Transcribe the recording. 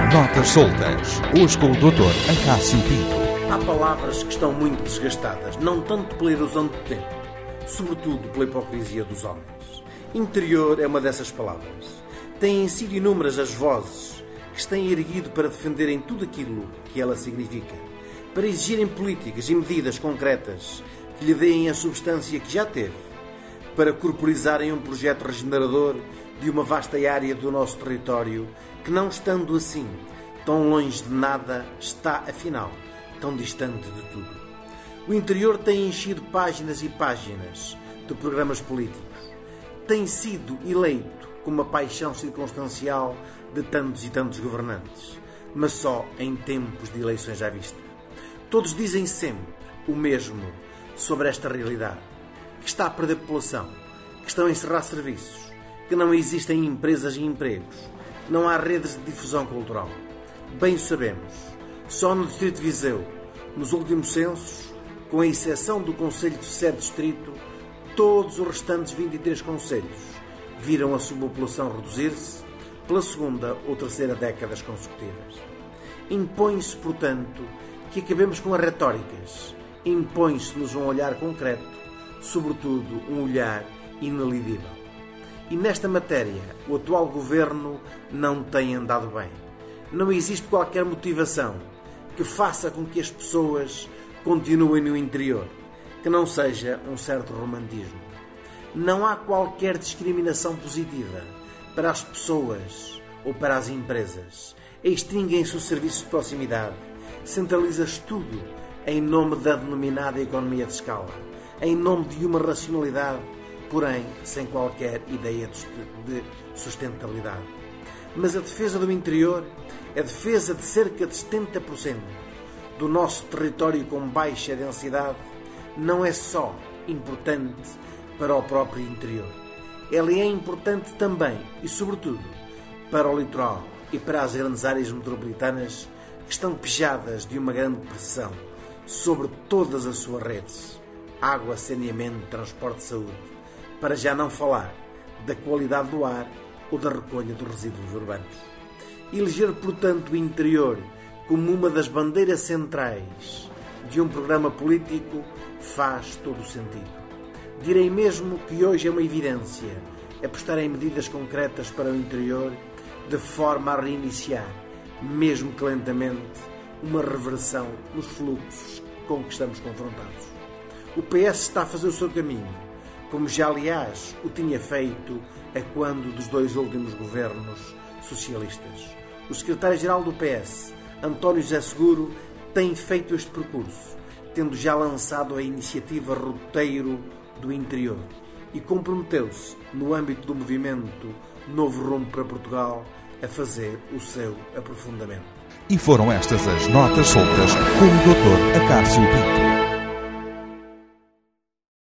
Notas Soltas, hoje com o Dr. Acácio Pinto. Há palavras que estão muito desgastadas, não tanto pela erosão do tempo, sobretudo pela hipocrisia dos homens. Interior é uma dessas palavras. Têm sido inúmeras as vozes que se têm erguido para defenderem tudo aquilo que ela significa, para exigirem políticas e medidas concretas que lhe deem a substância que já teve, para corporizarem um projeto regenerador de uma vasta área do nosso território que, não estando assim tão longe de nada, está, afinal, tão distante de tudo. O interior tem enchido páginas e páginas de programas políticos. Tem sido eleito com uma paixão circunstancial de tantos e tantos governantes, mas só em tempos de eleições à vista. Todos dizem sempre o mesmo sobre esta realidade, que está a perder população, que estão a encerrar serviços, que não existem empresas e empregos, que não há redes de difusão cultural. Bem o sabemos, só no Distrito de Viseu, nos últimos censos, com a exceção do Conselho de Sede Distrito, todos os restantes 23 concelhos viram a sua população reduzir-se pela segunda ou terceira décadas consecutivas. Impõe-se, portanto, que acabemos com as retóricas. Impõe-se-nos um olhar concreto, sobretudo um olhar inelidível. E nesta matéria, o atual governo não tem andado bem. Não existe qualquer motivação que faça com que as pessoas continuem no interior, que não seja um certo romantismo. Não há qualquer discriminação positiva para as pessoas ou para as empresas. Extinguem-se os serviços de proximidade. Centraliza-se tudo em nome da denominada economia de escala, em nome de uma racionalidade, porém sem qualquer ideia de sustentabilidade. Mas a defesa do interior, a defesa de cerca de 70% do nosso território com baixa densidade, não é só importante para o próprio interior. Ela é importante também e, sobretudo, para o litoral e para as grandes áreas metropolitanas que estão pejadas de uma grande pressão sobre todas as suas redes: água, saneamento, transporte de saúde, para já não falar da qualidade do ar ou da recolha dos resíduos urbanos. Eleger, portanto, o interior como uma das bandeiras centrais de um programa político faz todo o sentido. Direi mesmo que hoje é uma evidência apostar em medidas concretas para o interior, de forma a reiniciar, mesmo que lentamente, uma reversão nos fluxos com que estamos confrontados. O PS está a fazer o seu caminho, como já, aliás, o tinha feito a quando dos dois últimos governos socialistas. O secretário-geral do PS, António José Seguro, tem feito este percurso, tendo já lançado a iniciativa Roteiro do Interior e comprometeu-se, no âmbito do movimento Novo Rumo para Portugal, a fazer o seu aprofundamento. E foram estas as Notas Soltas com o Dr. Acácio Pinto.